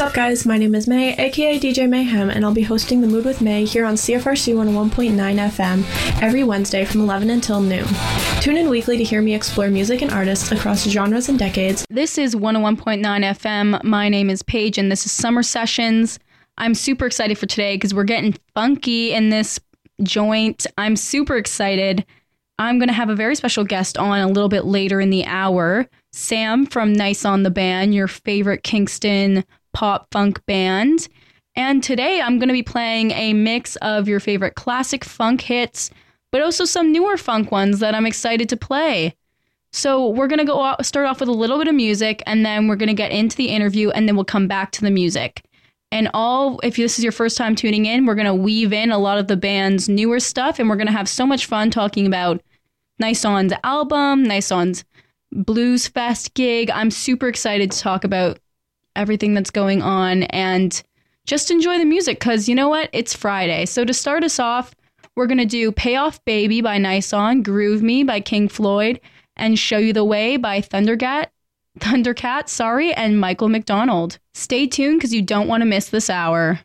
up, guys? My name is May, aka DJ Mayhem, and I'll be hosting The Mood with May here on CFRC 101.9 FM every Wednesday from 11 until noon. Tune in weekly to hear me explore music and artists across genres and decades. This is 101.9 FM. My name is Paige, and this is Summer Sessions. I'm super excited for today because we're getting funky in this joint. I'm super excited. I'm going to have a very special guest on a little bit later in the hour. Sam from Nice on the Band, your favorite Kingston pop funk band. And today I'm going to be playing a mix of your favorite classic funk hits, but also some newer funk ones that I'm excited to play. So we're going to start off with a little bit of music, and then we're going to get into the interview, and then we'll come back to the music. And if this is your first time tuning in, we're going to weave in a lot of the band's newer stuff, and we're going to have so much fun talking about Nice On's album, Nice On's Blues Fest gig. I'm super excited to talk about everything that's going on and just enjoy the music because you know what? It's Friday. So to start us off, we're going to do Payoff Baby by Nice On, Groove Me by King Floyd, and Show You the Way by Thundercat, and Michael McDonald. Stay tuned because you don't want to miss this hour.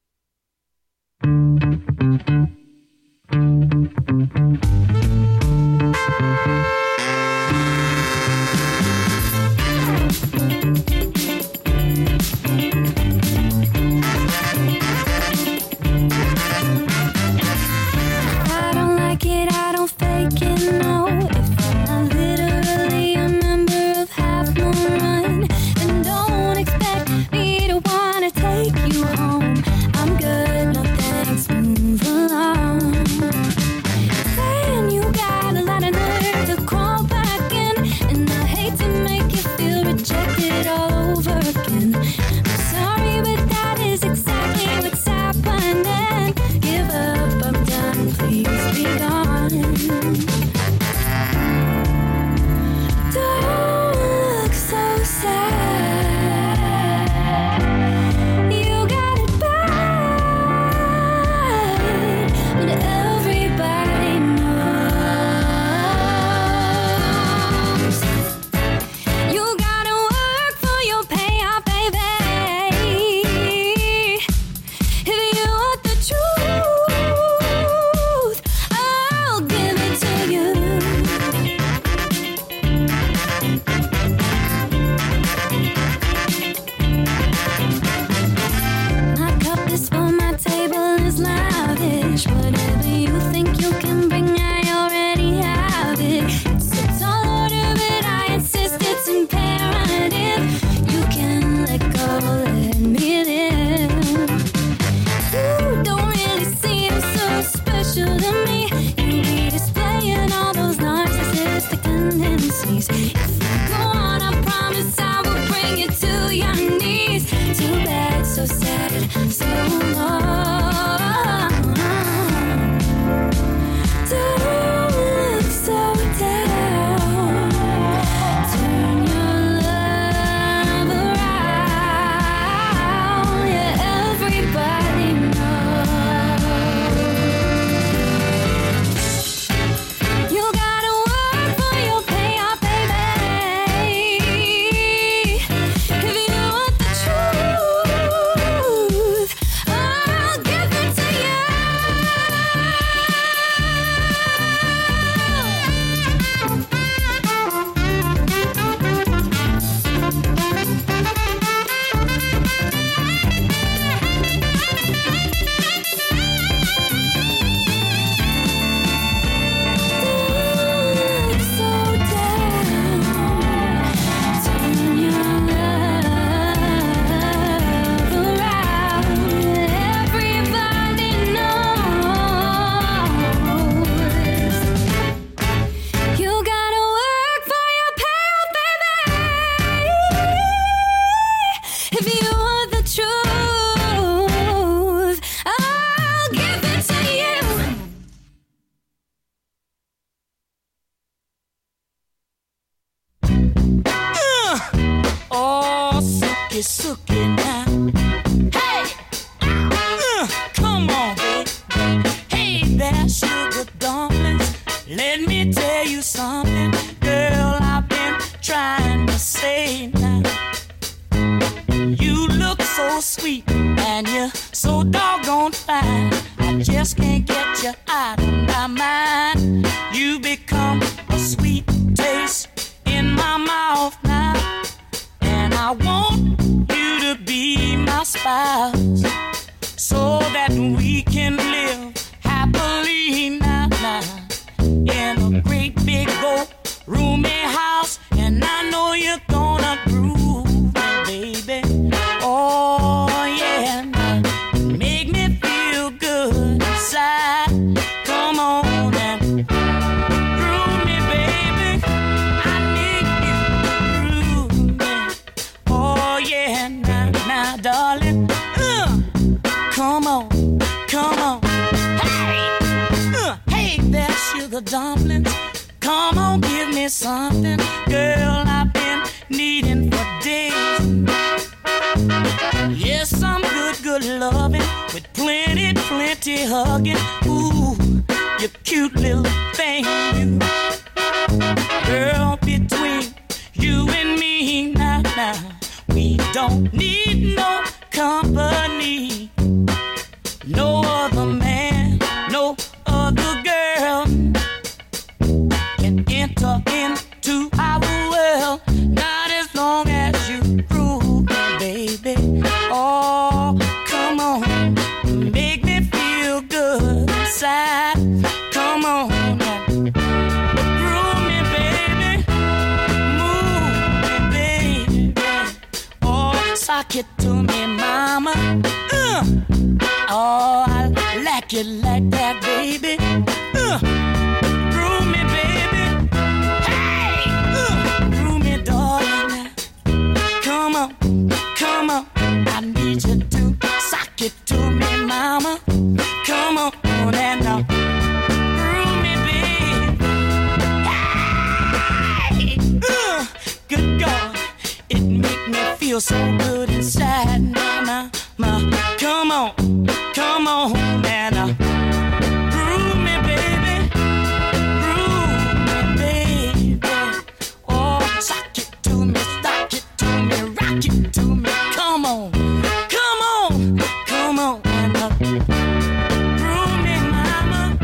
I don't like it, I don't fake it, no. If I'm literally a member of Half Moon Run, then don't expect me to wanna take you home. I'm good, no thanks, move along. Saying you got a lot of nerve to crawl back in, and I hate to make you feel rejected all over again. I'm sorry, but that is exactly what's happening. Give up, I'm done, please be gone. Don't look so sad. You got it bad, but everybody knows. You gotta work for your payoff, baby. If you want the truth, I'll give it to you. My cup is full, my table is lavish. Whatever you think you can bring, I already have it. It's a tall order, but I insist it's imperative. You can let go, let me live. You don't really seem so special to me. You be displaying all those narcissistic tendencies. If I go on, I promise I will bring you to your knees. Too bad, so sad, so long. Don't look so down. Turn your love around. Yeah, everybody knows. You gotta work for your payoff, baby. If you want the truth, I'll give it to you. Don't look so down. Turn your love around. Everybody knows. You gotta work for your payoff, baby. If you want the truth, I'll give it to you. Oh, sookie, sookie now. Hey! Come on, baby. Hey there, sugar darlings. Let me tell you something, girl, I've been trying to say now. You look so sweet and you're so doggone fine. I just can't get you out of my mind. You become a sweet taste in my mouth now, and I want you to be my spouse, so that we can live happily now in a great big old roomy house. And I know you're gonna groove me, baby. Oh yeah, make me feel good inside. Come on and groove me, baby. I need you to groove me. Oh yeah, now, darling. Come on, come on. Hey there, sugar dumplings. Come on, give me something, girl, I've been needing for days. Yes, some good loving with plenty hugging. Ooh, you cute little thing, you. Girl, between you and me now, we don't need no company. No other man, no other girl can enter into our world, not as long as you prove me, baby. Oh, come on, make me feel good inside. Come on, groove me, baby, move me, baby. Oh, sock it to me, mama. Oh, I like it like that, baby. Groove me, baby. Hey, groove me, darling. Come on, come on. I need you to sock it to me, mama. Come on, and now groove me, baby. Hey, good God, it make me feel so good inside, mama. Come on, man. Groove me, baby. Groove me, baby. Oh, sock it to me, stock it to me, rock it to me. Come on, man. Groove me, mama.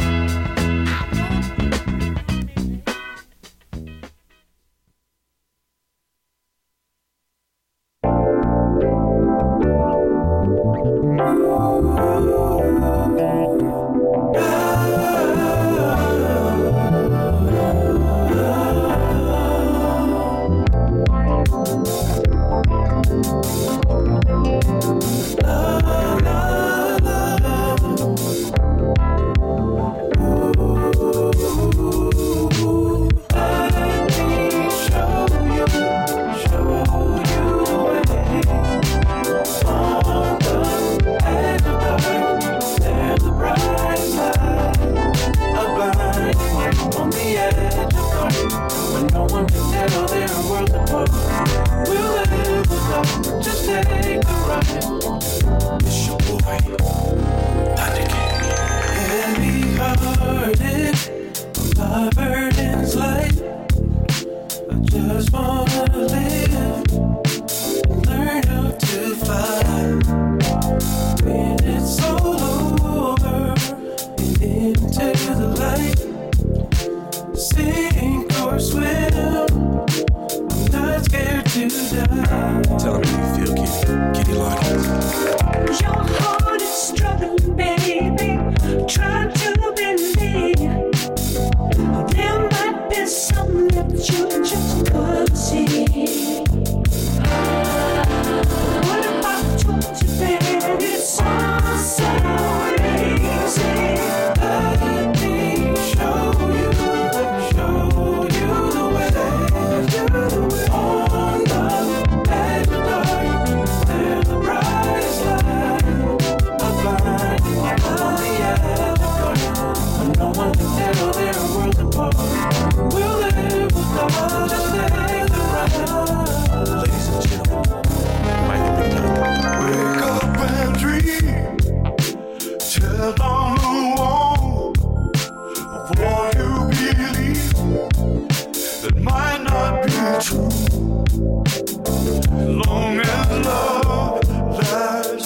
Long as love lasts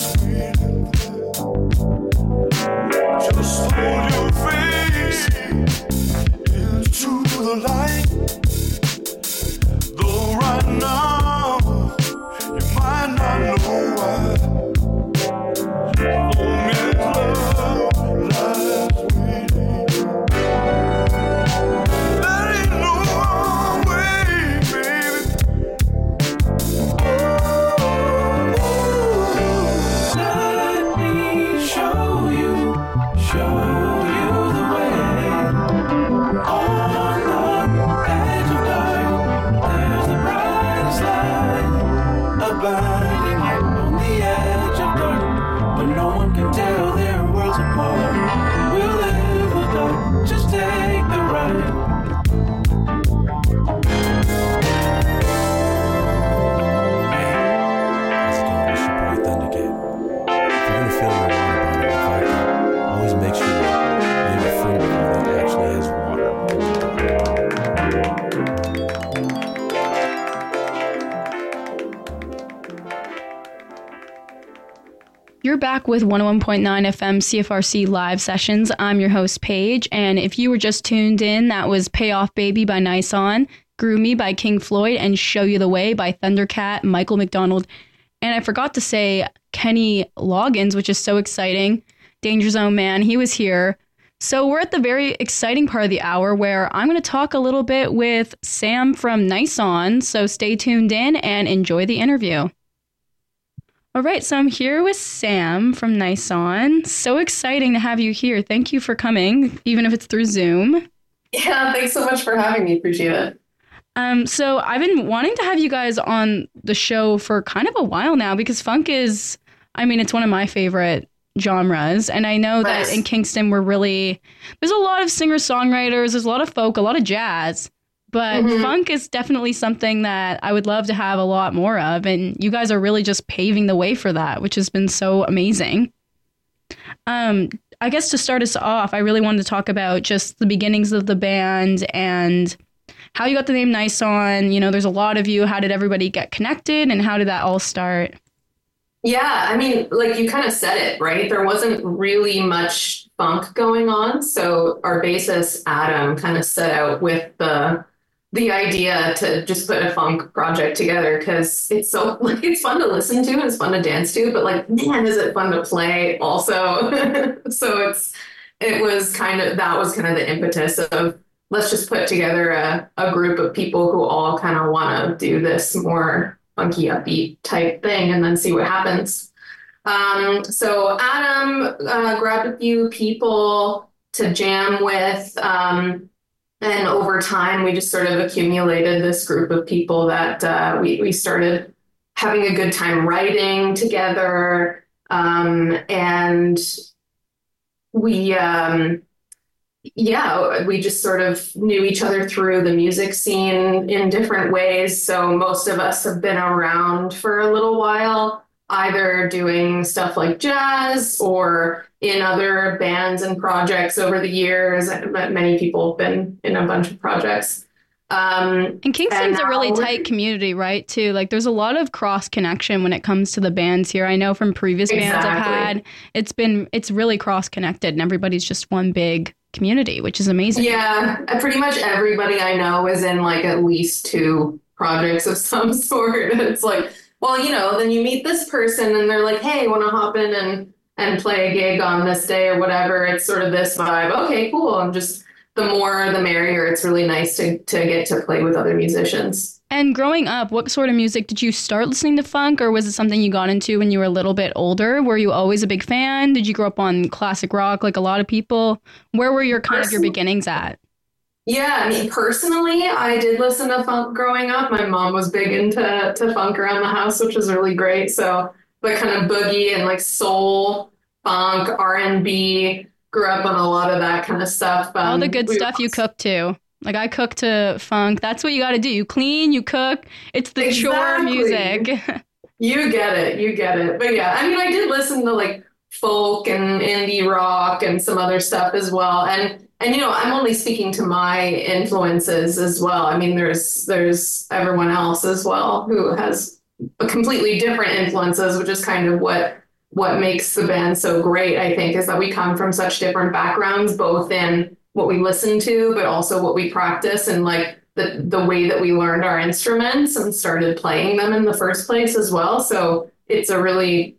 you're back with 101.9 FM CFRC live sessions. I'm your host, Paige, and if you were just tuned in, that was Payoff Baby by Nice-On, Grew Me by King Floyd, and Show You the Way by Thundercat, Michael McDonald. And I forgot to say Kenny Loggins, which is so exciting. Danger Zone Man, he was here. So we're at the very exciting part of the hour where I'm going to talk a little bit with Sam from Nice-On. So stay tuned in and enjoy the interview. All right, so I'm here with Sam from Nice-On. So exciting to have you here. Thank you for coming, even if it's through Zoom. Yeah, thanks so much for having me. Appreciate it. So I've been wanting to have you guys on the show for kind of a while now because funk is, it's one of my favorite genres. And I know that in Kingston, there's a lot of singer-songwriters, there's a lot of folk, a lot of jazz. But funk is definitely something that I would love to have a lot more of. And you guys are really just paving the way for that, which has been so amazing. I guess to start us off, I really wanted to talk about just the beginnings of the band and how you got the name Nice-On. There's a lot of you. How did everybody get connected and how did that all start? Yeah, like you kind of said it, right? There wasn't really much funk going on. So our bassist, Adam, kind of set out with the idea to just put a funk project together because it's so it's fun to listen to and it's fun to dance to, but like, man, is it fun to play also. So that was kind of the impetus of let's just put together a group of people who all kind of want to do this more funky upbeat type thing and then see what happens. So Adam grabbed a few people to jam with. And over time, we just sort of accumulated this group of people that we started having a good time writing together. And we just sort of knew each other through the music scene in different ways. So most of us have been around for a little while, either doing stuff like jazz or in other bands and projects over the years. Many people have been in a bunch of projects. And Kingston's a really tight community, right, too? Like, there's a lot of cross-connection when it comes to the bands here. I know from previous bands I've had, it's really cross-connected, and everybody's just one big community, which is amazing. Yeah, pretty much everybody I know is in, like, at least 2 projects of some sort. It's like, well, then you meet this person, and they're like, hey, want to hop in and play a gig on this day or whatever. It's sort of this vibe. Okay, cool. And just the more the merrier. It's really nice to get to play with other musicians. And growing up, what sort of music did you start listening to funk, or was it something you got into when you were a little bit older? Were you always a big fan? Did you grow up on classic rock like a lot of people? Where were your beginnings at? Yeah, personally, I did listen to funk growing up. My mom was big into funk around the house, which was really great. So the kind of boogie and like soul, funk, R&B, grew up on a lot of that kind of stuff. All the good stuff you cook too. Like I cook to funk. That's what you got to do. You clean, you cook. It's the chore music. You get it. But yeah, I did listen to like folk and indie rock and some other stuff as well. And I'm only speaking to my influences as well. There's everyone else as well who has a completely different influences, which is kind of what makes the band so great, I think, is that we come from such different backgrounds, both in what we listen to, but also what we practice and like the way that we learned our instruments and started playing them in the first place as well. So it's a really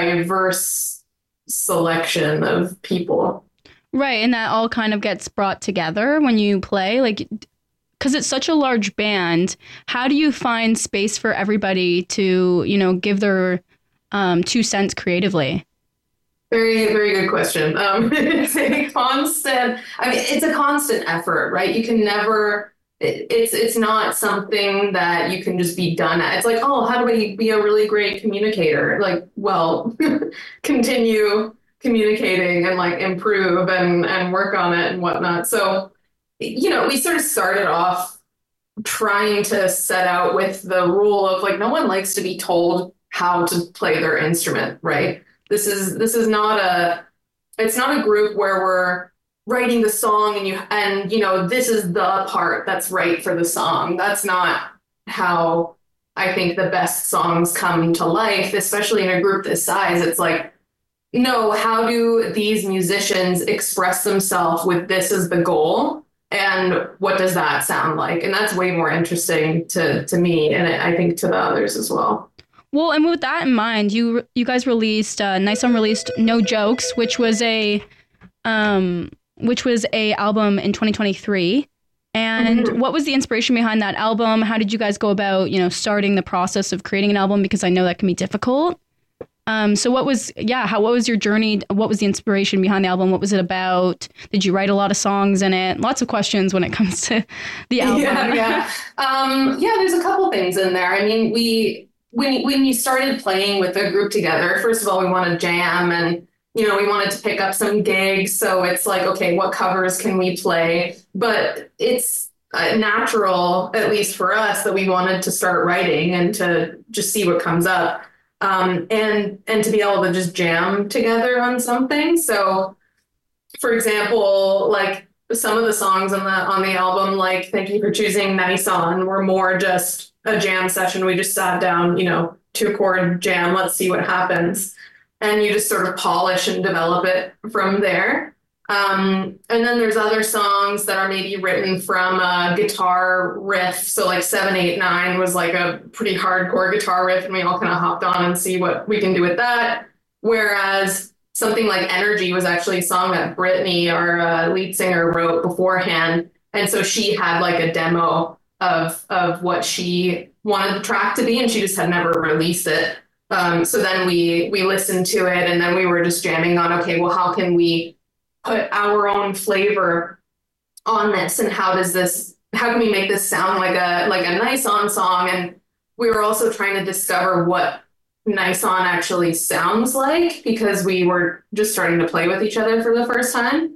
diverse selection of people. Right. And that all kind of gets brought together when you play, like, because it's such a large band. How do you find space for everybody to, give their 2 cents creatively? Very, very good question. It's a constant effort, right? You can never, it's not something that you can just be done at. It's like, oh, how do I be a really great communicator? Like, well, continue communicating and like improve and work on it and whatnot. So, we sort of started off trying to set out with the rule of like, no one likes to be told how to play their instrument, right? This is not it's not a group where we're writing the song and this is the part that's right for the song. That's not how I think the best songs come to life, especially in a group this size. It's like no, how do these musicians express themselves with this as the goal? And what does that sound like? And that's way more interesting to me, and I think to the others as well. Well, and with that in mind, you guys released Nison released No Jokes, which was a album in 2023. And what was the inspiration behind that album? How did you guys go about, starting the process of creating an album? Because I know that can be difficult. So what was your journey? What was the inspiration behind the album? What was it about? Did you write a lot of songs in it? Lots of questions when it comes to the album. There's a couple things in there. I mean, when you started playing with the group together, first of all, we wanted to jam, and we wanted to pick up some gigs. So it's like, okay, what covers can we play? But it's natural, at least for us, that we wanted to start writing and to just see what comes up. And to be able to just jam together on something. So, for example, like some of the songs on the album, like Thank You for Choosing Nison, were more just a jam session. We just sat down, 2-chord jam, let's see what happens. And you just sort of polish and develop it from there. And then there's other songs that are maybe written from a guitar riff. So like 789 was like a pretty hardcore guitar riff, and we all kind of hopped on and see what we can do with that. Whereas something like Energy was actually a song that Brittany, our lead singer, wrote beforehand. And so she had like a demo of what she wanted the track to be, and she just had never released it. So then we listened to it, and then we were just jamming on, okay, well, how can we put our own flavor on this, and how can we make this sound like a Nison song? And we were also trying to discover what Nison actually sounds like, because we were just starting to play with each other for the first time.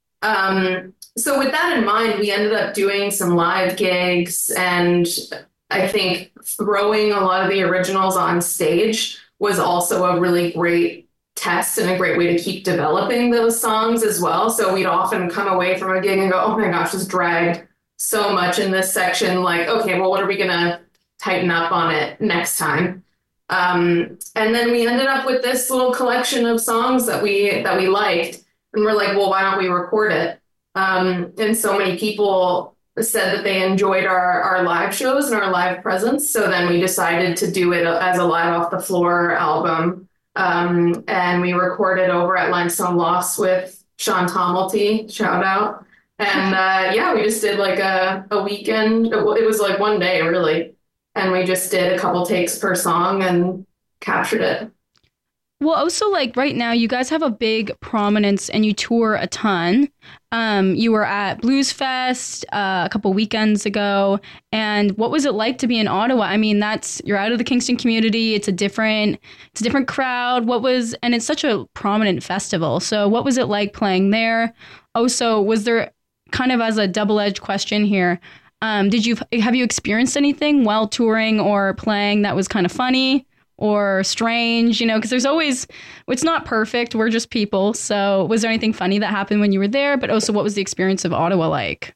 So with that in mind, we ended up doing some live gigs, and I think throwing a lot of the originals on stage was also a really great test and a great way to keep developing those songs as well. So we'd often come away from a gig and go, oh my gosh, this dragged so much in this section. Like, okay, well, what are we going to tighten up on it next time? And then we ended up with this little collection of songs that we liked. And we're like, well, why don't we record it? And so many people said that they enjoyed our live shows and our live presence. So then we decided to do it as a live off the floor album. And we recorded over at Limestone Loss with Sean Tommelty, shout out. And we just did like a weekend. It was like one day really. And we just did a couple takes per song and captured it. Well, also, like, right now, you guys have a big prominence and you tour a ton. You were at Blues Fest a couple weekends ago. And what was it like to be in Ottawa? I mean, you're out of the Kingston community. It's a different crowd. And it's such a prominent festival. So what was it like playing there? Also, was there, kind of as a double-edged question here, have you experienced anything while touring or playing that was kind of funny or strange, because there's always, it's not perfect. We're just people. So was there anything funny that happened when you were there? But also, what was the experience of Ottawa like?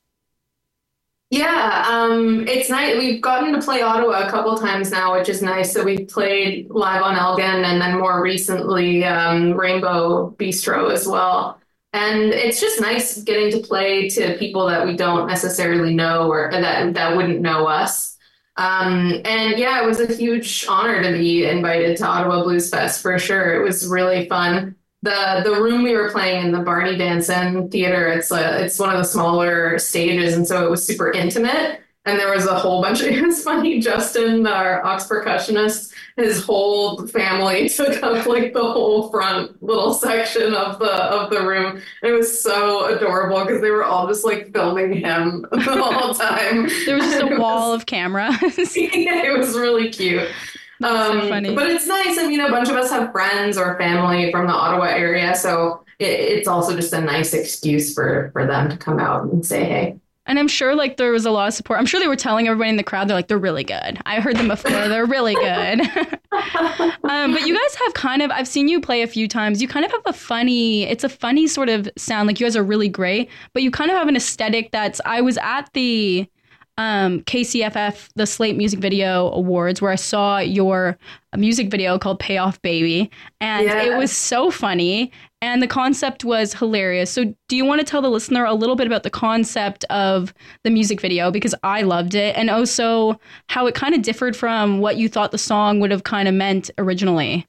Yeah, it's nice. We've gotten to play Ottawa a couple times now, which is nice. So we played live on Elgin, and then more recently Rainbow Bistro as well. And it's just nice getting to play to people that we don't necessarily know, or that wouldn't know us. It was a huge honor to be invited to Ottawa Blues Fest for sure. It was really fun. The room we were playing in, the Barney Danson Theater, it's one of the smaller stages, and so it was super intimate. And there was a whole bunch of, it was funny, Justin, our aux percussionist, his whole family took up like the whole front little section of the room. And it was so adorable because they were all just like filming him the whole time. There was just a wall of cameras. It was really cute. So funny. But it's nice. I mean, a bunch of us have friends or family from the Ottawa area. So it's also just a nice excuse for them to come out and say, hey. And I'm sure like there was a lot of support. I'm sure they were telling everybody in the crowd, they're like, they're really good. I heard them before. They're really good. But you guys have I've seen you play a few times. You kind of have it's a funny sort of sound. Like you guys are really great, but you kind of have an aesthetic I was at the KCFF, the Slate Music Video Awards, where I saw your music video called Payoff Baby. And it was so funny. And the concept was hilarious. So do you want to tell the listener a little bit about the concept of the music video? Because I loved it. And also how it kind of differed from what you thought the song would have kind of meant originally.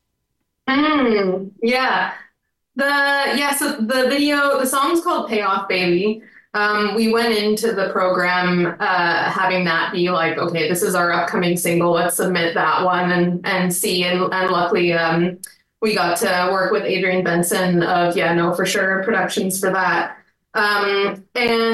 Yeah. So the song's called Payoff Baby. We went into the program having that be like, okay, this is our upcoming single. Let's submit that one and see. And luckily, we got to work with Adrian Benson of Know For Sure Productions for that. And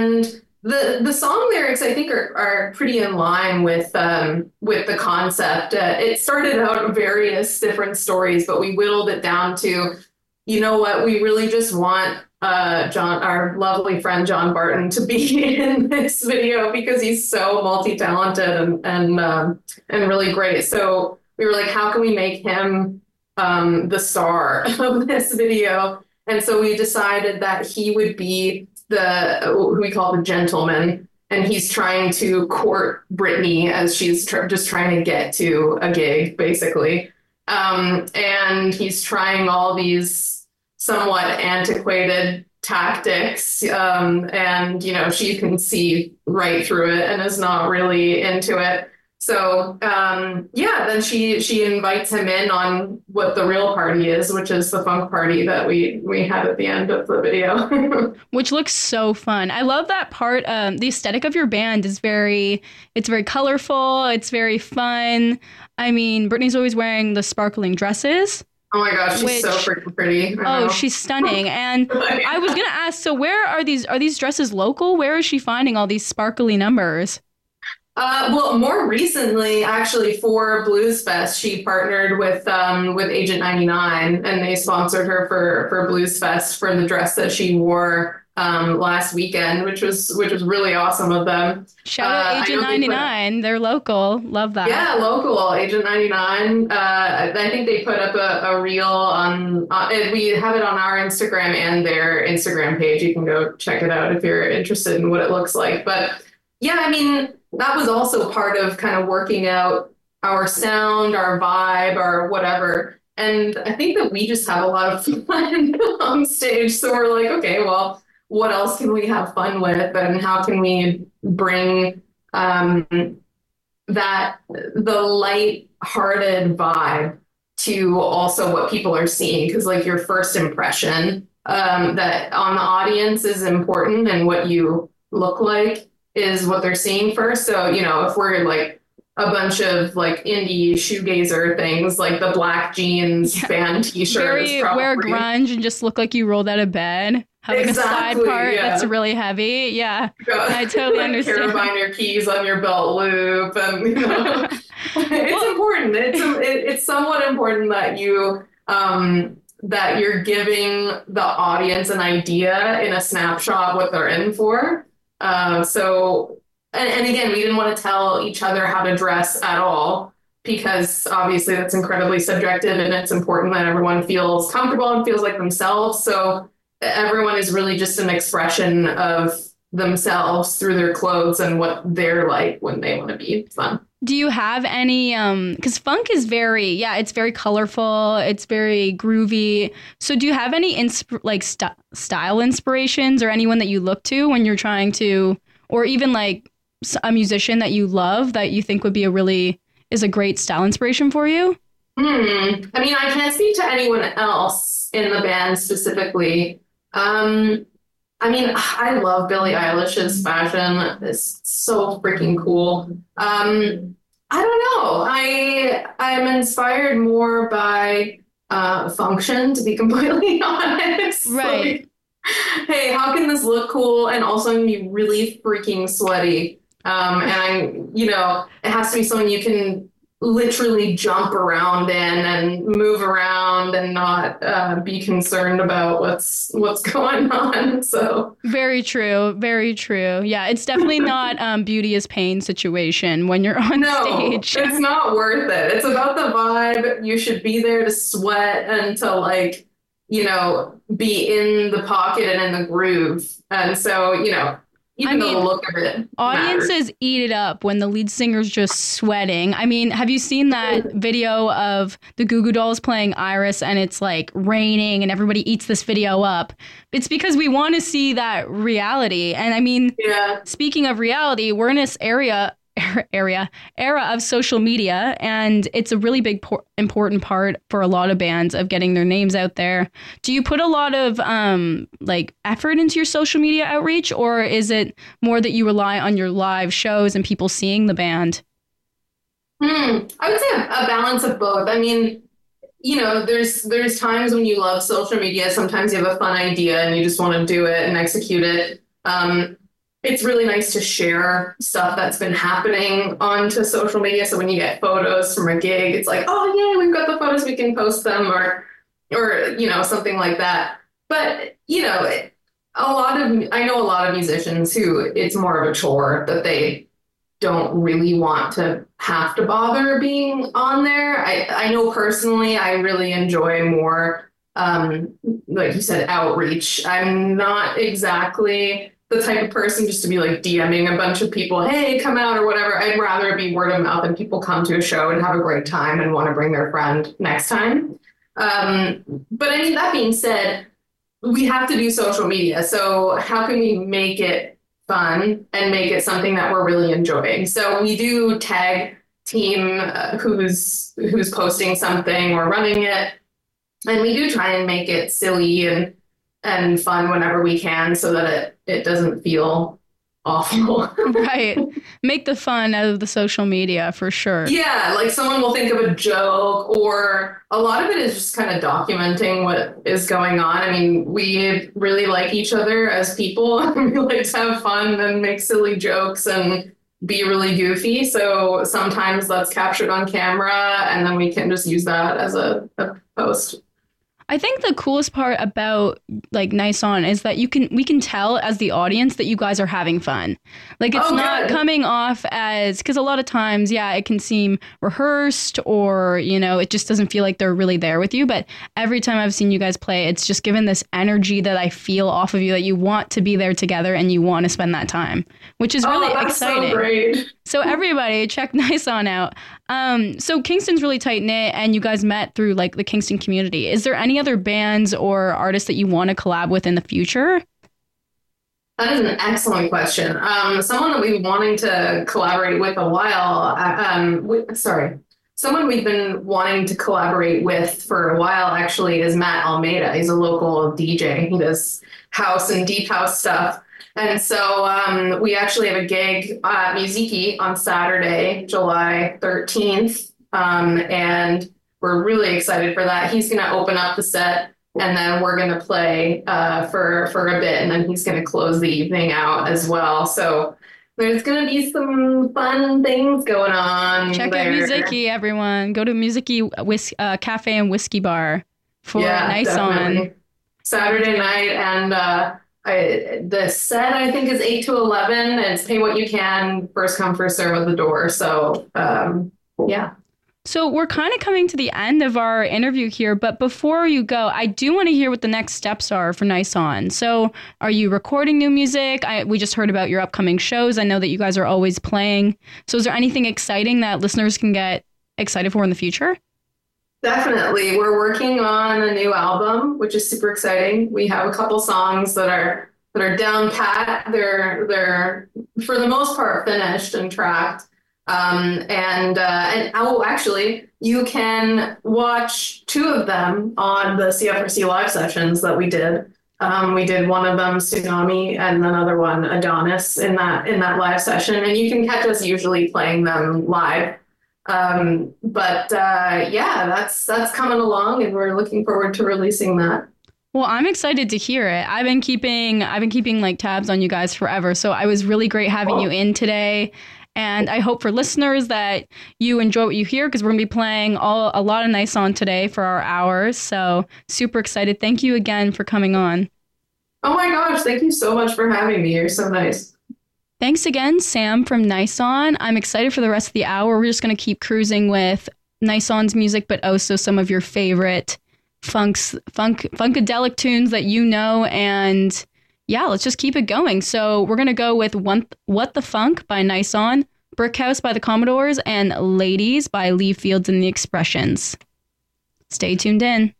the song lyrics, I think, are pretty in line with the concept. It started out various different stories, but we whittled it down to, you know what, we really just want our lovely friend John Barton to be in this video because he's so multi-talented and really great. So we were like, how can we make him the star of this video? And so we decided that he would be who we call the gentleman, and he's trying to court Britney as she's just trying to get to a gig, basically. And he's trying all these somewhat antiquated tactics, and she can see right through it and is not really into it. So then she invites him in on what the real party is, which is the funk party that we had at the end of the video. Which looks so fun. I love that part. The aesthetic of your band is very colorful. It's very fun. I mean, Britney's always wearing the sparkling dresses. Oh my gosh, she's so freaking pretty. Oh, she's stunning. And I was going to ask, so where are these dresses local? Where is she finding all these sparkly numbers? Well, more recently, actually, for Blues Fest, she partnered with Agent 99, and they sponsored her for Blues Fest for the dress that she wore last weekend, which was really awesome of them. Shout out Agent 99. They're local. Love that. Yeah, local Agent 99. I think they put up a reel on we have it on our Instagram and their Instagram page. You can go check it out if you're interested in what it looks like. But yeah, I mean, that was also part of kind of working out our sound, our vibe, or whatever. And I think that we just have a lot of fun on stage. So we're like, okay, well, what else can we have fun with? And how can we bring the light-hearted vibe to also what people are seeing? Because like your first impression that on the audience is important, and what you look like is what they're seeing first. So, if we're like a bunch of like indie shoegazer things, like the black jeans band t-shirt. Wear grunge and just look like you rolled out of bed. Having a side part that's really heavy. Yeah, I totally understand. Carabiner your keys on your belt loop. And, it's important. It's somewhat important that you're giving the audience an idea in a snapshot what they're in for. And again, we didn't want to tell each other how to dress at all, because obviously that's incredibly subjective, and it's important that everyone feels comfortable and feels like themselves. So everyone is really just an expression of themselves through their clothes and what they're like when they want to be fun. Do you have any, because funk is it's very colorful, it's very groovy. So do you have any style inspirations, or anyone that you look to when you're trying to, or even like a musician that you love that you think would be is a great style inspiration for you? I mean, I can't speak to anyone else in the band specifically. I mean, I love Billie Eilish's fashion. It's so freaking cool. I don't know. I'm inspired more by function, to be completely honest. Right. Like, hey, how can this look cool and also be really freaking sweaty? And it has to be something you can literally jump around in and move around and not be concerned about what's going on. So very true. Yeah, it's definitely not beauty is pain situation when you're on stage. It's not worth it. It's about the vibe. You should be there to sweat and to be in the pocket and in the groove. And so even though the look of it audiences matters. eat it up when the lead singer's just sweating. I mean, have you seen that video of the Goo Goo Dolls playing Iris and it's like raining and everybody eats this video up? It's because we want to see that reality. And I mean, speaking of reality, we're in this era of social media, and it's a really big important part for a lot of bands of getting their names out there. Do you put a lot of like effort into your social media outreach, or is it more that you rely on your live shows and people seeing the band? I would say a balance of both. I mean, there's times when you love social media. Sometimes you have a fun idea and you just want to do it and execute it. It's really nice to share stuff that's been happening onto social media. So when you get photos from a gig, it's like, oh yeah, we've got the photos, we can post them, or something like that. But I know a lot of musicians who it's more of a chore that they don't really want to have to bother being on there. I know personally, I really enjoy more, like you said, outreach. I'm not exactly the type of person just to be like DMing a bunch of people, hey, come out or whatever. I'd rather be word of mouth and people come to a show and have a great time and want to bring their friend next time. But I mean, that being said, we have to do social media. So how can we make it fun and make it something that we're really enjoying? So we do tag team who's posting something or running it. And we do try and make it silly and fun whenever we can so that it doesn't feel awful. Right. Make the fun out of the social media for sure. Yeah, like someone will think of a joke, or a lot of it is just kind of documenting what is going on. I mean, we really like each other as people. We like to have fun and make silly jokes and be really goofy. So sometimes that's captured on camera and then we can just use that as a post. I think the coolest part about like Nice On is that we can tell as the audience that you guys are having fun. Like it's not coming off as, because a lot of times, it can seem rehearsed or, it just doesn't feel like they're really there with you. But every time I've seen you guys play, it's just given this energy that I feel off of you that you want to be there together and you want to spend that time, which is really exciting. So great. So everybody check Nice On out. So Kingston's really tight knit and you guys met through like the Kingston community. Is there any other bands or artists that you want to collab with in the future? That is an excellent question. Someone that we've been wanting to collaborate with a while, someone we've been wanting to collaborate with for a while actually is Matt Almeida. He's a local DJ. He does house and deep house stuff. And so we actually have a gig at Musiki on Saturday, July 13th. And we're really excited for that. He's going to open up the set and then we're going to play for a bit. And then he's going to close the evening out as well. So there's going to be some fun things going on. Check out Musiki, everyone. Go to Musiki Cafe and Whiskey Bar for Nice On. Saturday night, and the set I think is 8 to 11. And it's pay what you can, first come first serve at the door. So yeah. So we're kind of coming to the end of our interview here, but before you go, I do want to hear what the next steps are for Nice On. So are you recording new music? We just heard about your upcoming shows. I know that you guys are always playing. So is there anything exciting that listeners can get excited for in the future? Definitely. We're working on a new album, which is super exciting. We have a couple songs that are down pat. They're for the most part finished and tracked. Actually, you can watch 2 of them on the CFRC live sessions that we did. We did one of them, Tsunami, and another one, Adonis, in that live session. And you can catch us usually playing them live. That's coming along, and we're looking forward to releasing that. Well, I'm excited to hear it. I've been keeping like tabs on you guys forever. So I was really great having you in today. And I hope for listeners that you enjoy what you hear, because we're going to be playing a lot of Nice On today for our hours. So super excited. Thank you again for coming on. Oh my gosh. Thank you so much for having me. You're so nice. Thanks again, Sam from Nice On. I'm excited for the rest of the hour. We're just going to keep cruising with Nice On's music, but also some of your favorite funkadelic tunes that you know and yeah, let's just keep it going. So we're going to go with What the Funk by Nice On, Brick House by the Commodores, and Ladies by Lee Fields and the Expressions. Stay tuned in.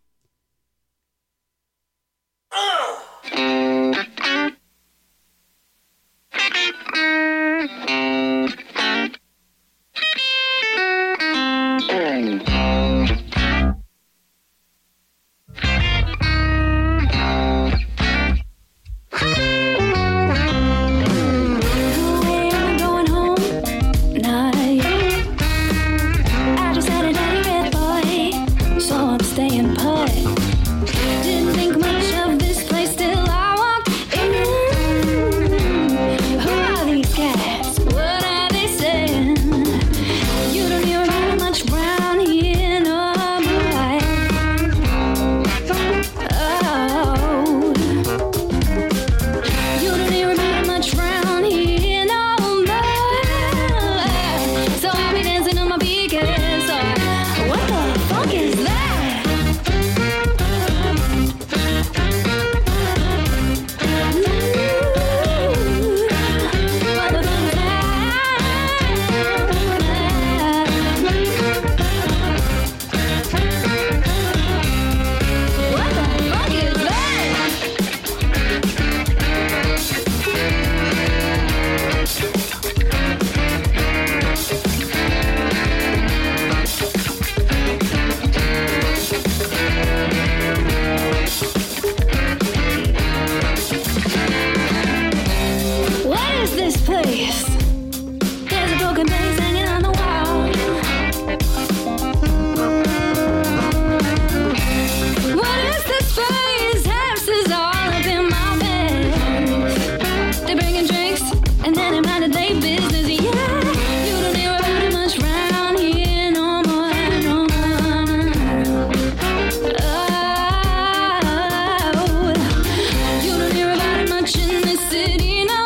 Staying put. Didn't think much of this place till I walked in. Who are these cats? What are they saying? You don't hear about much brown here, no boy. Oh, you don't hear about much brown here, no boy. So I'll be dancing on my big ass. What the fuck is that? What is this place? There's a broken vase hanging on the wall. What is this place? Hamsters all up in my bed. They're bringing drinks and then they minded their business. Yeah, you don't hear about it much round here no more, no more. Oh, you don't hear about it much in this city, no.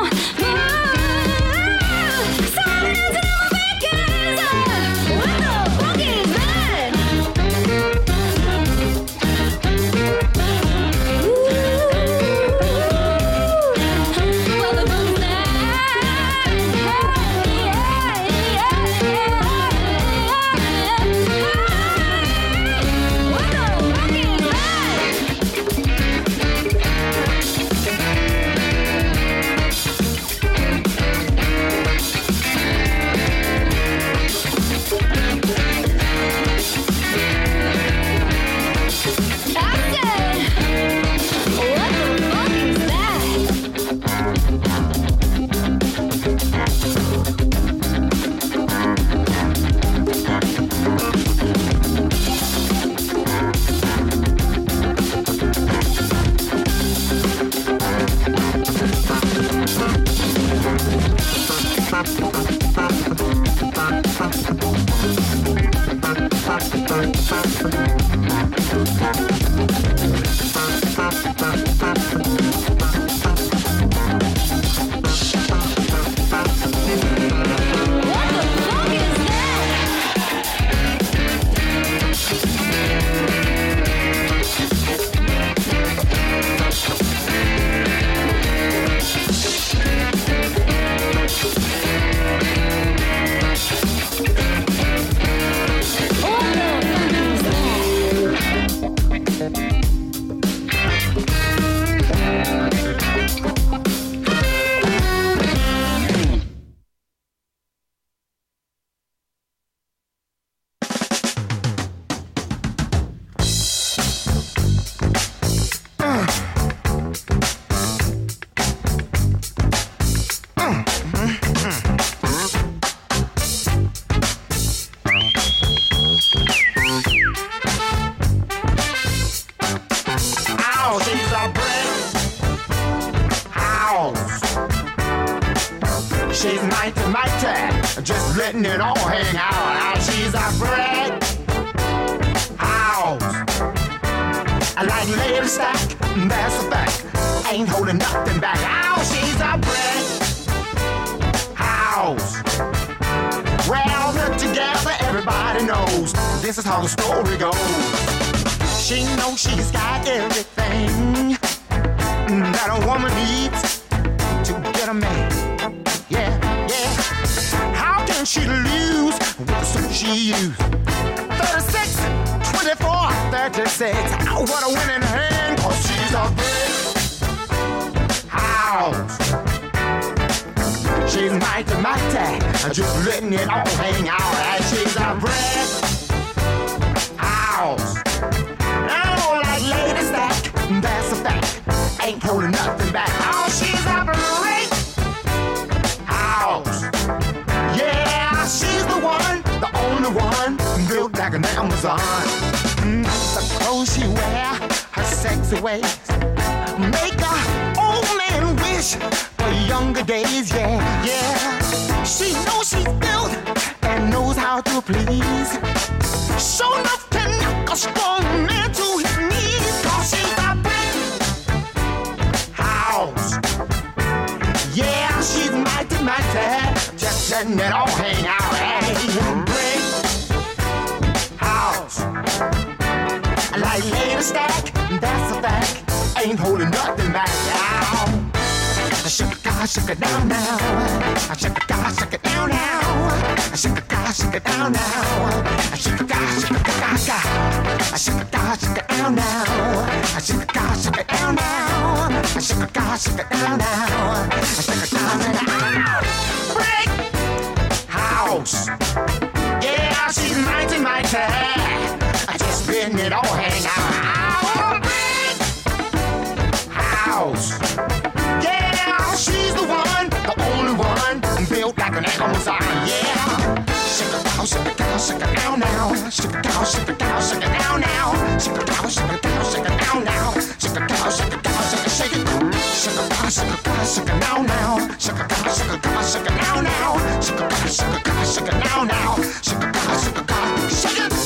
She's mighty, just letting it all hang out. She's a brick house. I like lady stack, that's a fact. Ain't holding nothing back. Oh, she's a brick house. Well, look together, everybody knows this is how the story goes. She knows she's got everything that a woman needs to get a man. Yeah, yeah. How can she lose with the suit she used? 36, 24, 36. Oh, what a winning hand, 'cause she's a big house. She's mighty, mighty, just letting it all hang out. And she's a brick house. I don't like Lady Stack, that's a fact. Ain't holding nothing back. Oh, she's a brick house. Yeah, she's the one, the only one, built like an Amazon. The clothes she wear, her sexy ways, make a old man wish for younger days, yeah, yeah. She knows she's built and knows how to please. Sure enough can knock a strong man to his knees, 'cause she's a brick house. Yeah, she's mighty, mighty, just letting it all hang out. Hey, brick house. Like Lady Stack, that's a fact. Ain't holding nothing back now. Shake it down now. Shake it down now. Shake it down now. Shake it down now. Shake it down now. Shake it down now. Shake it down now. Shake it down now. Break house. Yeah, she's mighty, mighty. Just letting it all hang out. Break house. She's the one, the only one, built like an Amazon, yeah. Shake it down, shake it down, shake it down now. Shake it down, shake it down, shake it down now. Shake it down, shake it down, shake it down now. Shake it down, shake it down, shake it, shake it. Shake it down, shake it down, shake it down now. Shake it down, shake it down, shake it down now. Shake it down, shake it down, shake it down now. Shake it down, shake it down, shake it.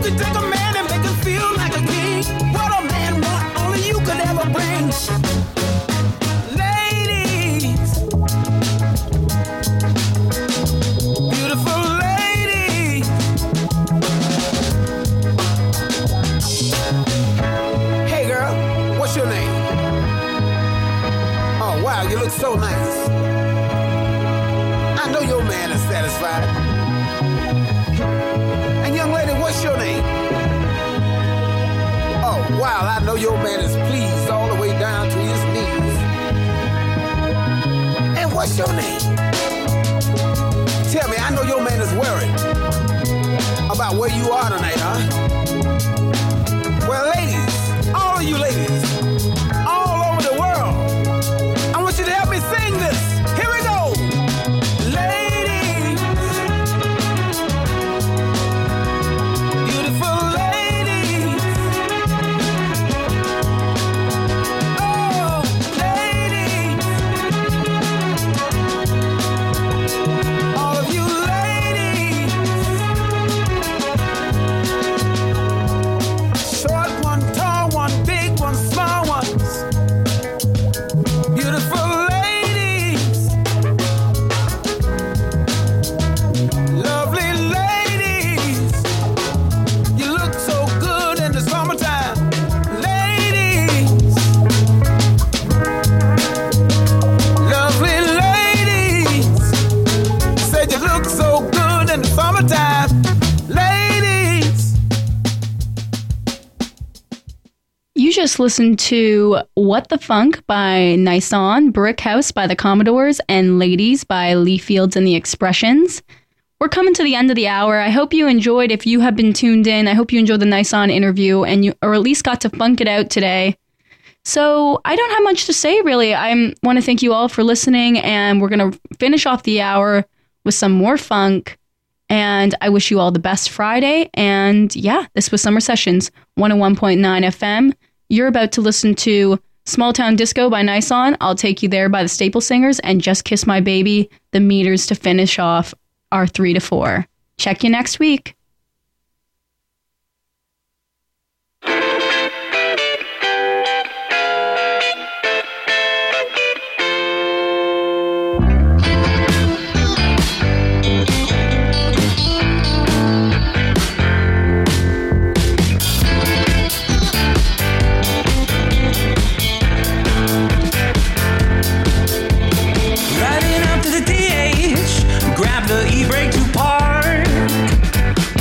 you take a man and make him feel like a king? What a man want, only you could ever bring. Ladies, beautiful ladies. Hey girl, what's your name? Oh wow, you look so nice. I know your man is satisfied. And young lady, what's your name? Oh, wow, I know your man is pleased all the way down to his knees. And what's your name? Tell me, I know your man is worried about where you are tonight, huh? Well, ladies, all of you ladies, all over the world, I want you to help me sing this. Here we go. Ladies, beautiful ladies. Oh, ladies, all of you ladies. Short one, tall one, big one, small ones. Beautiful ladies. Lovely ladies. You look so good in the summertime. Ladies. Lovely ladies. Said you look so good in the summertime. Ladies. You just listened to What the Funk by Nice On, Brick House by the Commodores, and Ladies by Lee Fields and the Expressions. We're coming to the end of the hour. I hope you enjoyed. If you have been tuned in, I hope you enjoyed the Nice On interview and you, or at least got to funk it out today. So I don't have much to say, really. I want to thank you all for listening, and we're going to finish off the hour with some more funk. And I wish you all the best Friday. And yeah, this was Summer Sessions, 101.9 FM. You're about to listen to Small Town Disco by Nice On, I'll Take You There by the Staple Singers, and Just Kiss My Baby, the Meters, to finish off our 3 to 4. Check you next week. Riding up to the DH, grab the e-brake to park.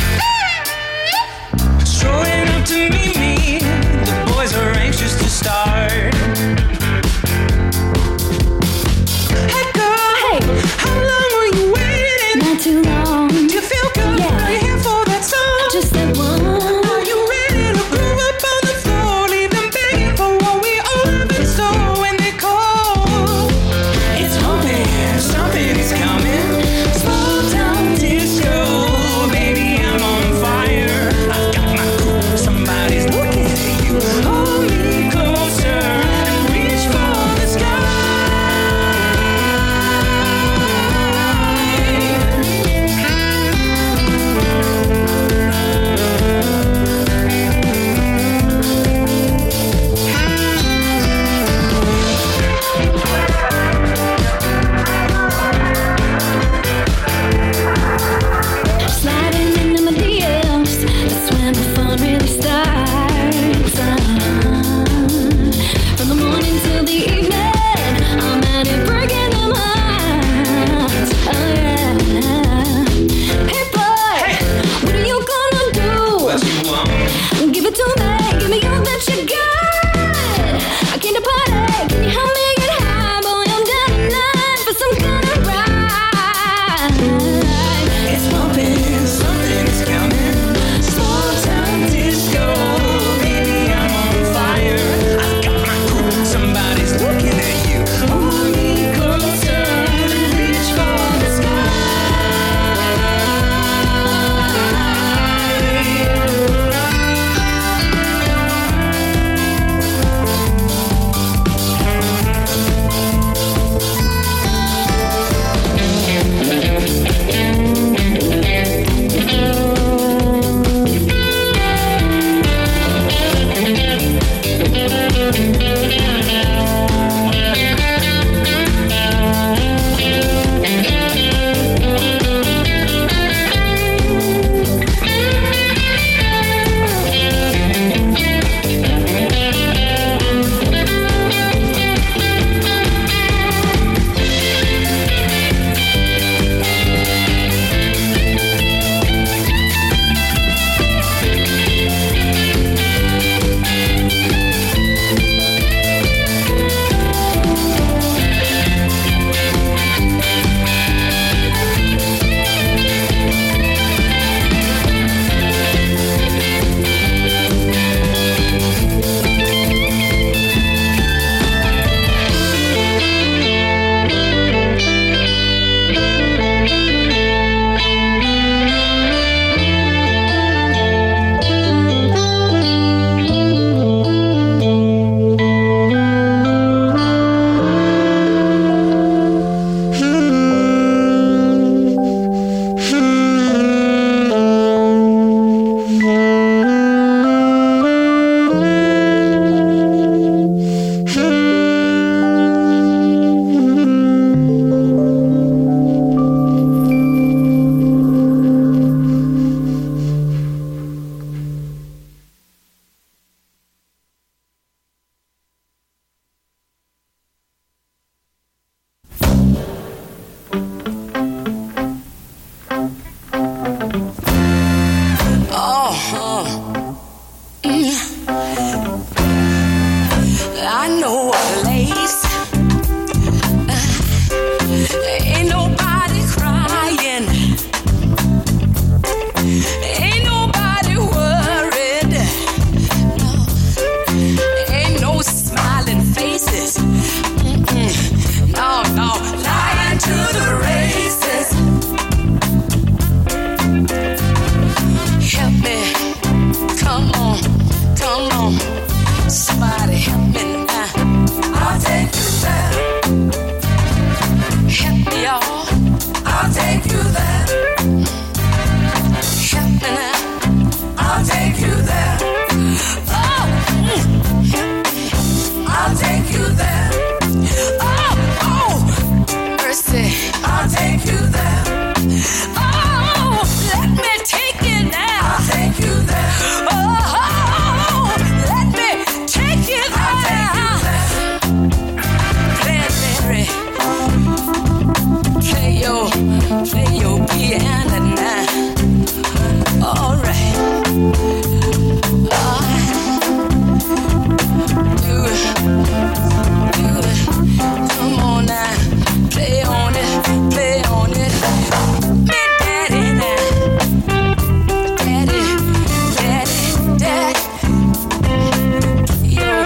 I know a place. Ain't nobody crying. Ain't nobody worried. No. Ain't no smiling faces. No, no. Lying to the races. Help me. Come on. Come on. Somebody help me now. I'll take you there. Help me, y'all. I'll take you there. Help me now. I'll take you there. Oh, I'll take you there. Oh, oh, mercy. I'll take you there. Oh, let me take you now. I'll take you there. Oh, let me take you there. I'll take you there. Play, Mary. Play your piano now. All right. Do it. Come on now. Play on it. Me daddy now. Daddy. Yo.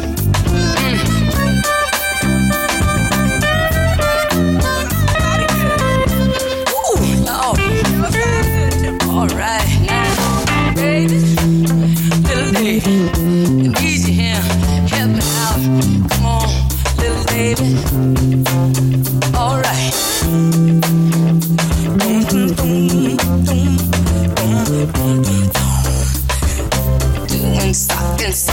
All right, now, baby, little lady, need you here, help me out. Come on, little baby. All right. Doing something so.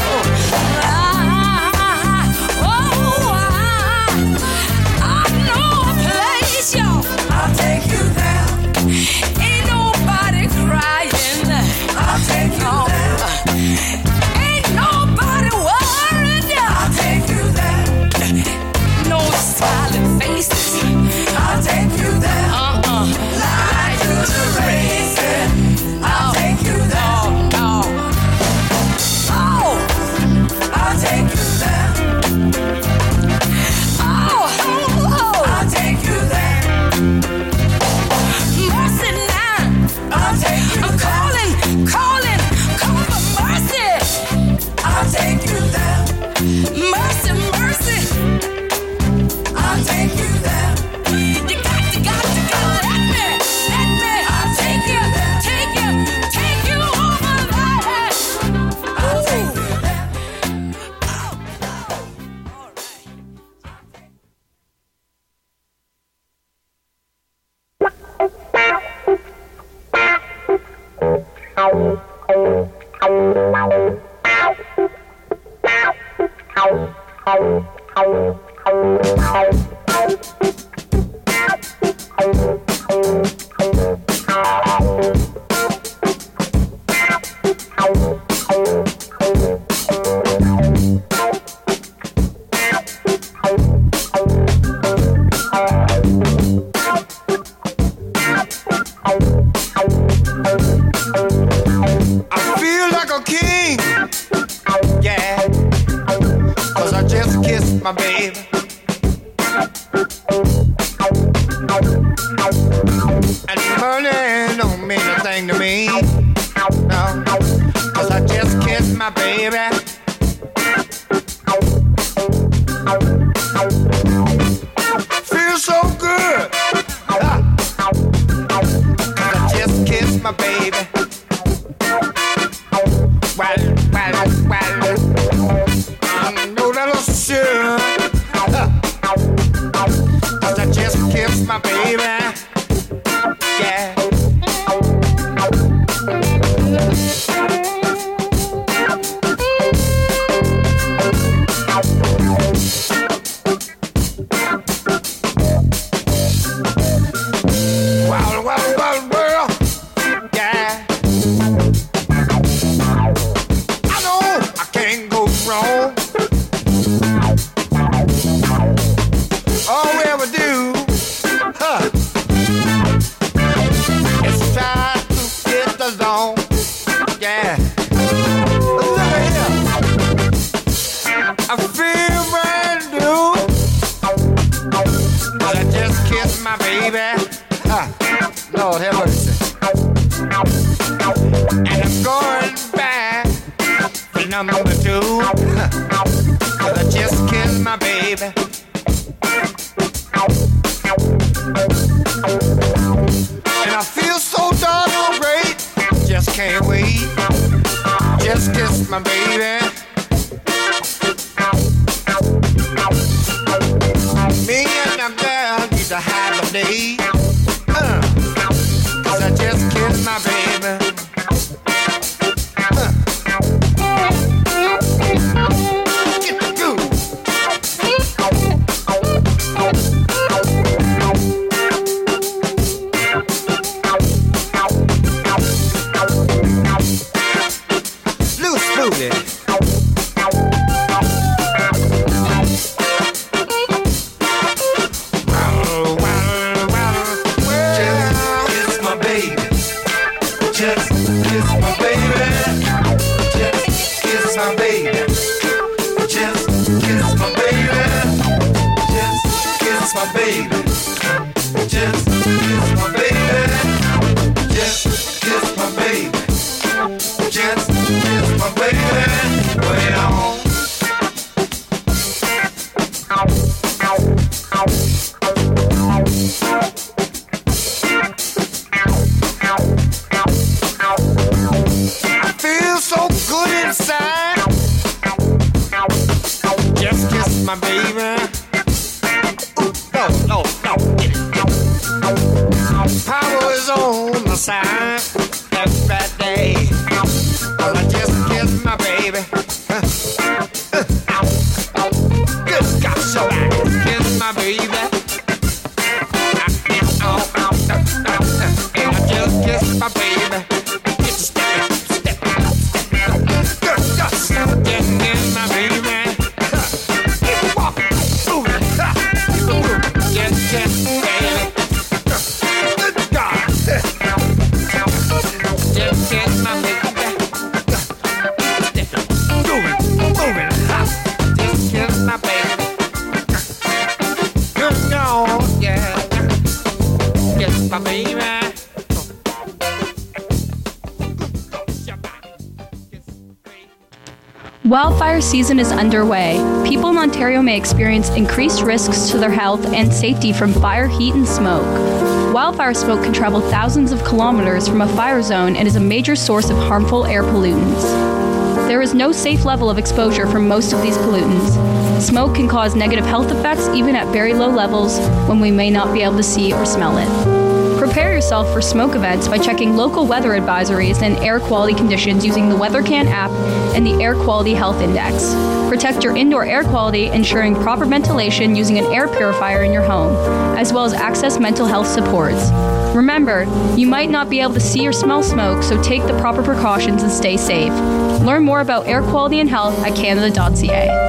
I know a place, y'all. I'll take you there. Ain't nobody crying. I'll take you there. Ain't nobody worried. I'll take you there. No smiling faces. I'll take you there. Lie to the races. I'll take you there. No. Oh, I'll take you there. Oh, I'll take you there. Mercy now. I'll take you there. I'm calling for mercy. I'll take you there. Mercy. I'll take you there. You got to let me. I'll take you there. Take you over there. I'll take you there. Oh, all right. I feel like a king, yeah, 'cause I just kissed my baby. And money don't mean a thing to me, no, 'cause I just kissed my baby. Feels so good, 'cause I just kissed my baby. Well, I'm no little sure, 'cause I just kissed my baby, yeah. Well, yeah. I know I can't go wrong. All we ever do, is try to get the zone, yeah. Look at here. I feel number two. 'Cause I just kissed my baby. And I feel so doggone great. Just can't wait. Just kiss my baby. Me and the girl used to have a day. 'Cause I just kissed my baby. Get the goo. Loose booty. Wildfire season is underway. People in Ontario may experience increased risks to their health and safety from fire, heat, and smoke. Wildfire smoke can travel thousands of kilometers from a fire zone and is a major source of harmful air pollutants. There is no safe level of exposure for most of these pollutants. Smoke can cause negative health effects even at very low levels when we may not be able to see or smell it. Prepare yourself for smoke events by checking local weather advisories and air quality conditions using the WeatherCan app and the Air Quality Health Index. Protect your indoor air quality, ensuring proper ventilation using an air purifier in your home, as well as access mental health supports. Remember, you might not be able to see or smell smoke, so take the proper precautions and stay safe. Learn more about air quality and health at canada.ca.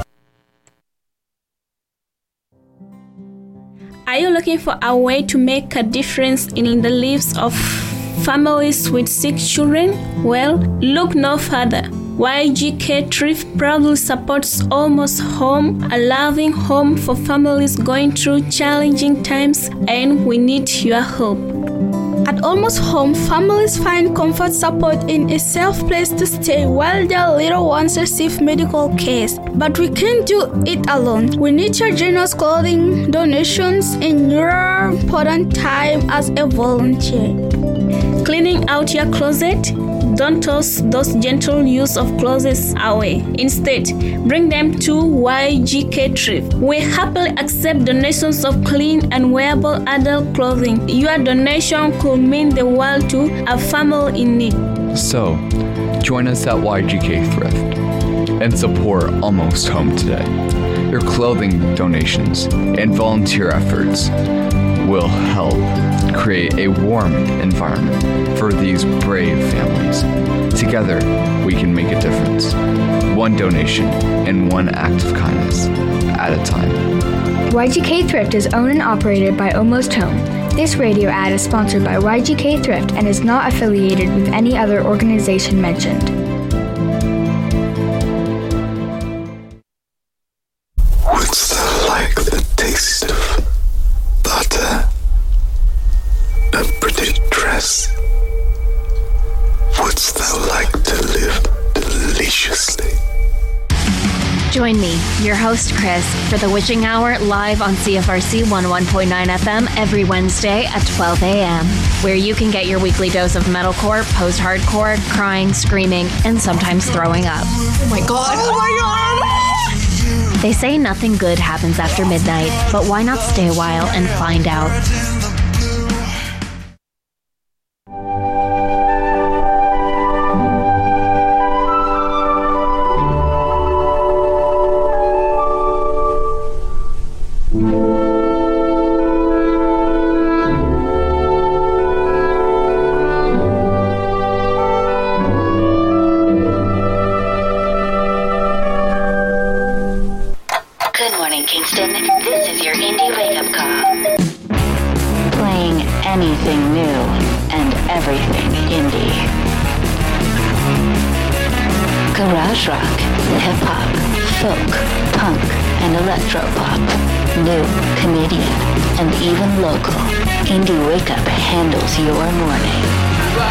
Are you looking for a way to make a difference in the lives of families with sick children? Well, look no further. YGK Thrift proudly supports Almost Home, a loving home for families going through challenging times, and we need your help. At Almost Home, families find comfort support in a safe place to stay while their little ones receive medical care. But we can't do it alone. We need your generous clothing donations in your important time as a volunteer. Cleaning out your closet? Don't toss those gentle use of clothes away. Instead, bring them to YGK Thrift. We happily accept donations of clean and wearable adult clothing. Your donation could mean the world to a family in need. So, join us at YGK Thrift and support Almost Home today. Your clothing donations and volunteer efforts will help create a warm environment for these brave families. Together, we can make a difference. One donation and one act of kindness at a time. YGK Thrift is owned and operated by Almost Home. This radio ad is sponsored by YGK Thrift and is not affiliated with any other organization mentioned. What's that like the taste of butter? A pretty dress? What's that like to live deliciously Join me, your host Chris, for the Witching Hour live on CFRC 101.9 FM every Wednesday at 12 a.m., where you can get your weekly dose of metalcore, post-hardcore, crying, screaming, and sometimes throwing up. Oh my god. Oh my god. They say nothing good happens after midnight, but why not stay a while and find out? Kingston, this is your indie wake-up call. Playing anything new and everything indie. Garage rock, hip-hop, folk, punk, and electropop. New, Canadian, and even local. Indie Wake-Up handles your morning.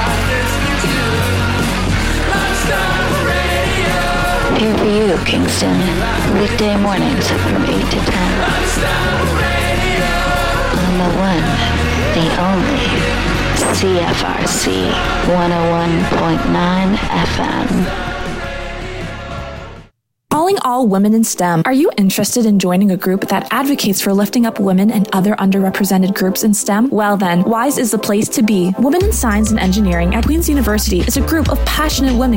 Here for you, Kingston. Weekday mornings from 8 to 10. On the one, the only, CFRC 101.9 FM. Calling all women in STEM. Are you interested in joining a group that advocates for lifting up women and other underrepresented groups in STEM? Well then, WISE is the place to be. Women in Science and Engineering at Queen's University is a group of passionate women